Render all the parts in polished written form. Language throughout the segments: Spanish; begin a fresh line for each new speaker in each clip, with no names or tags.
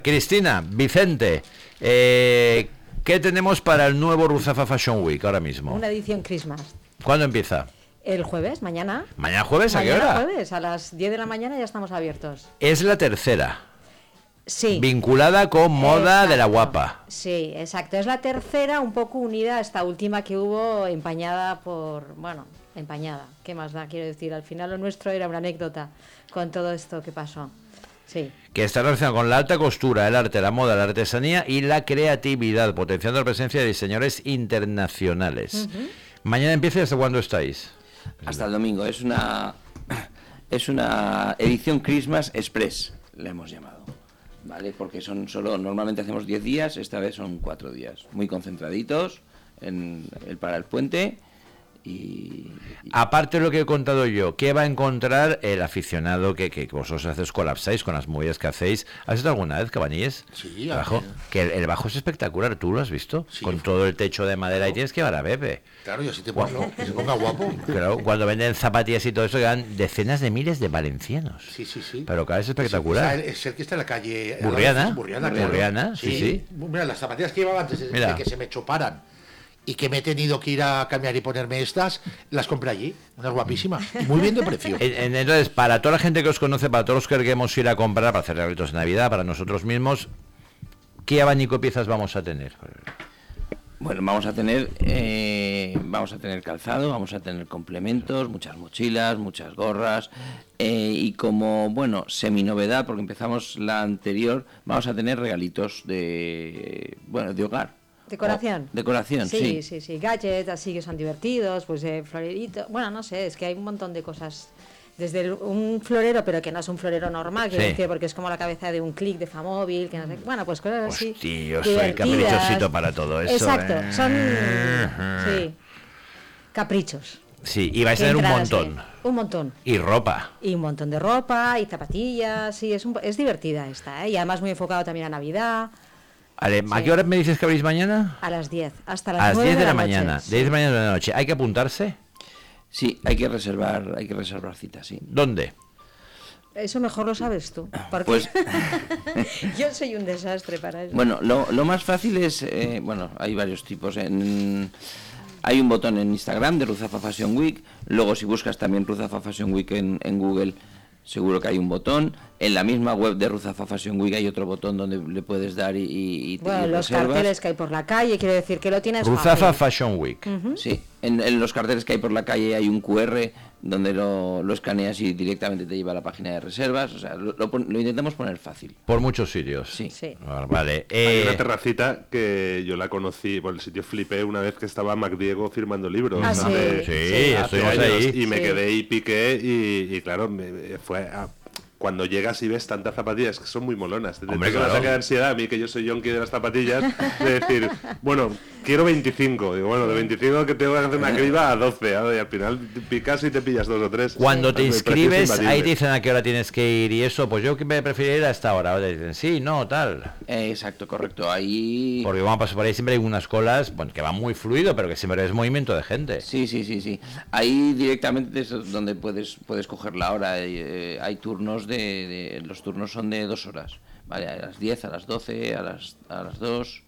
Cristina, Vicente, ¿qué tenemos para el nuevo Ruzafa Fashion Week ahora mismo?
Una edición Christmas.
¿Cuándo empieza?
El jueves, mañana.
¿Mañana jueves? ¿A qué hora?
Mañana jueves, a las 10 de la mañana ya estamos abiertos.
Es la tercera.
Sí.
Vinculada con moda de la guapa.
Sí, exacto. Es la tercera, un poco unida a esta última que hubo, empañada por... Bueno, empañada. ¿Qué más da? Quiero decir, al final lo nuestro era una anécdota con todo esto que pasó. Sí.
Que está relacionado con la alta costura, el arte, la moda, la artesanía y la creatividad, potenciando la presencia de diseñadores internacionales. Mañana empieza y ¿hasta cuándo estáis?
Hasta el domingo. Es una edición Christmas Express, le hemos llamado. ¿Vale? Porque normalmente hacemos 10 días, esta vez son 4 días. Muy concentraditos para el puente.
Aparte de lo que he contado yo, ¿qué va a encontrar el aficionado que vosotros hacéis, colapsáis con las movidas que hacéis? ¿Has visto alguna vez, Cabañilles?
Sí,
bajo, que el bajo es espectacular, ¿tú lo has visto? Sí, con todo el techo de madera, y tienes que llevar a Pepe.
Claro, y así te pongo, que se ponga guapo.
Claro, cuando venden zapatillas y todo eso, quedan decenas de miles de valencianos.
Sí.
Pero cada vez es espectacular.
Es el que está en la calle
Burriana, sí.
Mira, las zapatillas que llevaba antes de que se me choparan y que me he tenido que ir a cambiar y ponerme estas, las compré allí, unas guapísimas, muy bien de precio.
Entonces, para toda la gente que os conoce, para todos los que queremos ir a comprar, para hacer regalitos de Navidad, para nosotros mismos, ¿qué abanico de piezas vamos a tener?
Bueno, vamos a tener calzado, vamos a tener complementos, muchas mochilas, muchas gorras, y como, seminovedad, porque empezamos la anterior, vamos a tener regalitos de hogar.
Decoración.
Sí.
Gadgets así que son divertidos, pues floreritos. Bueno, no sé, es que hay un montón de cosas. Desde un florero, pero que no es un florero normal, porque es como la cabeza de un clic de Famóvil, que no sé. Bueno, pues cosas así.
Hostia, yo soy caprichosito para todo eso.
Exacto, son caprichos.
Sí, y vais a tener un montón.
Un montón.
Y ropa.
Y un montón de ropa, y zapatillas, sí, es divertida esta, y además muy enfocado también a Navidad.
Vale, ¿a qué hora me dices que abrís mañana?
A las 10, hasta las 9
10 de la
noche.
mañana. Sí. 10 de la mañana de la noche. ¿Hay que apuntarse?
Sí, hay que reservar citas, sí.
¿Dónde?
Eso mejor lo sabes tú, porque
pues
yo soy un desastre para eso.
Bueno, lo más fácil es, hay varios tipos. Hay un botón en Instagram de Ruzafa Fashion Week, luego si buscas también Ruzafa Fashion Week en Google, seguro que hay un botón. En la misma web de Ruzafa Fashion Week hay otro botón donde le puedes dar y
los
reservas.
Carteles que hay por la calle, quiero decir que lo tienes
Ruzafa Fashion Week.
Sí, en los carteles que hay por la calle hay un QR donde lo escaneas y directamente te lleva a la página de reservas. O sea, lo intentamos poner fácil.
Por muchos sitios.
Sí.
Vale.
Hay una terracita que yo la conocí, por el sitio flipé una vez que estaba Mac Diego firmando libros.
Sí, estuvimos ahí.
Y me quedé y piqué y claro, fue... Cuando llegas y ves tantas zapatillas que son muy molonas, te da un ataque de ansiedad a mí, que yo soy yonki de las zapatillas, de decir, quiero 25. Digo, de 25 que tengo que hacer una criba a 12, y al final picas y te pillas 2 o 3.
Cuando te inscribes, ahí te dicen a qué hora tienes que ir y eso, pues yo que me preferiría ir a esta hora. O te dicen, sí, no, tal.
Exacto, correcto. Ahí...
Porque vamos a pasar por ahí, siempre hay unas colas que van muy fluido, pero que siempre es movimiento de gente.
Sí. Ahí directamente es donde puedes coger la hora. Hay turnos los turnos son de 2 horas, ¿vale? A las 10, a las 12, a las 2,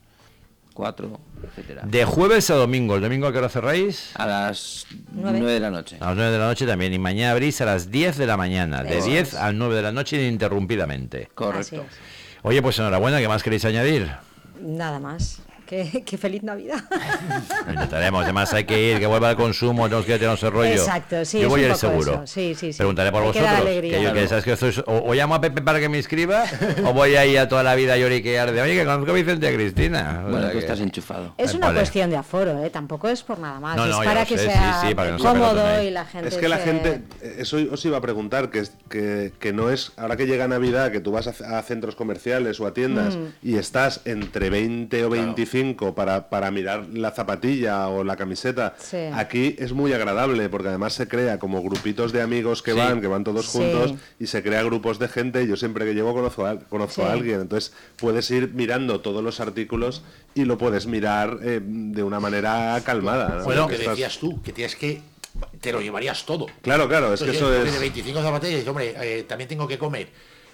4, etcétera.
De jueves a domingo. ¿El domingo a qué hora cerráis?
A las 9 de la noche.
A las 9 de la noche también. Y mañana abrís a las 10 de la mañana. De 10 a 9 de la noche ininterrumpidamente.
Correcto.
Oye, pues enhorabuena. ¿Qué más queréis añadir?
Nada más. Qué feliz Navidad.
Intentaremos, además hay que ir, que vuelva al consumo, tenemos que tener ese rollo.
Exacto, sí.
Yo voy a ir seguro.
Sí.
Preguntaré por vosotros. Que sabes que sois, o llamo a Pepe para que me inscriba, o voy a ir a toda la vida a lloriquear de, oye, que conozco a Vicente y a Cristina.
Bueno, tú estás enchufado.
Es una cuestión de aforo, tampoco es por nada más.
No,
es para que sea
para que
cómodo y la gente.
Es que la gente, eso os iba a preguntar, que no es, ahora que llega Navidad, que tú vas a centros comerciales o a tiendas y estás entre 20 o 25 para mirar la zapatilla o la camiseta, aquí es muy agradable porque además se crea como grupitos de amigos que van todos juntos y se crea grupos de gente. Yo siempre que llego conozco a alguien, entonces puedes ir mirando todos los artículos y lo puedes mirar de una manera calmada, ¿no?
Bueno, que decías tú, que tienes que te lo llevarías todo.
Claro, es que eso es
de 25 zapatillas, hombre, también tengo que comer.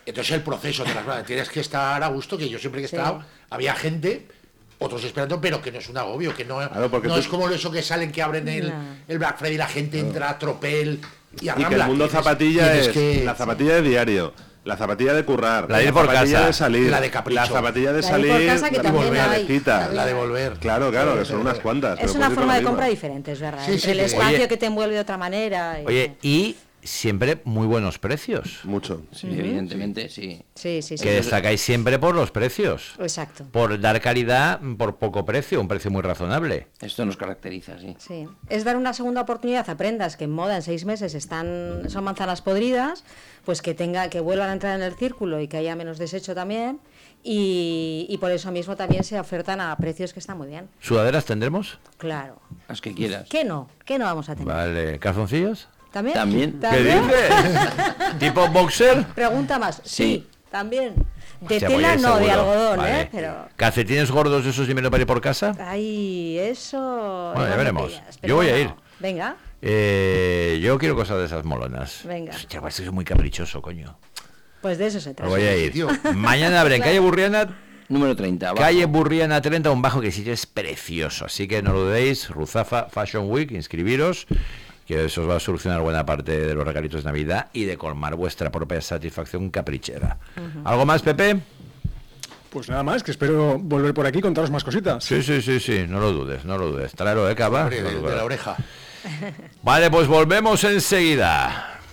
Entonces el proceso de las tienes que estar a gusto, que yo siempre que he estado, había gente, otros esperando, pero que no es un agobio, que no,
Claro, porque
no
tú-
es como eso que salen, que abren el Black Friday y la gente entra a tropel y
Y
arrambla.
que el mundo
Tienes-
zapatilla
tienes
es
que-
la zapatilla de diario, la zapatilla de currar,
La de ir por
zapatilla
casa,
de salir,
la de capricho.
la zapatilla de
La de ir por
salir,
casa, que
la
también
de
hay.
viejita.
La de volver.
Claro, que son unas cuantas.
Es
pero
una
puedes ir
forma
por
de
la
compra
misma.
diferente, es verdad.
Sí,
Entre
sí,
el
que-
espacio
Oye.
que te envuelve de otra manera.
Oye, y siempre muy buenos precios.
Mucho.
Sí, evidentemente, sí.
Sí, sí, sí.
Que destacáis siempre por los precios.
Exacto.
Por dar calidad por poco precio, un precio muy razonable.
Esto nos caracteriza, sí.
Sí, es dar una segunda oportunidad a prendas que en moda en 6 meses son manzanas podridas, pues que vuelvan a entrar en el círculo y que haya menos desecho también, y por eso mismo también se ofertan a precios que están muy bien.
¿Sudaderas tendremos?
Claro.
Las que quieras.
¿Qué no vamos a tener?
Vale. ¿Calzoncillos?
¿También?
También.
¿Qué dices? ¿Tipo boxer?
Pregunta más. Sí, también. De
Hostia,
tela
pues
no, de
seguro.
algodón,
Vale.
Pero...
¿Calcetines gordos esos dinero para ir por casa?
Ay, eso...
Bueno, ya
igual
veremos.
me pillas,
Yo
pero
voy a
bueno,
ir.
Venga,
Yo quiero cosas de esas molonas.
Venga.
Hostia, pues soy muy caprichoso, coño.
pues de eso se
Me
trata.
voy a ir.
Tío.
Mañana abre en calle Burriana,
Número 30. abajo.
calle Burriana 30, un bajo que sí es precioso. Así que no lo dudéis, Ruzafa Fashion Week, inscribiros, que eso os va a solucionar buena parte de los regalitos de Navidad y de colmar vuestra propia satisfacción caprichera. ¿Algo más, Pepe?
Pues nada más, que espero volver por aquí y contaros más cositas.
Sí, no lo dudes, Tráelo, Cava.
Hombre, de la oreja.
Vale, pues volvemos enseguida.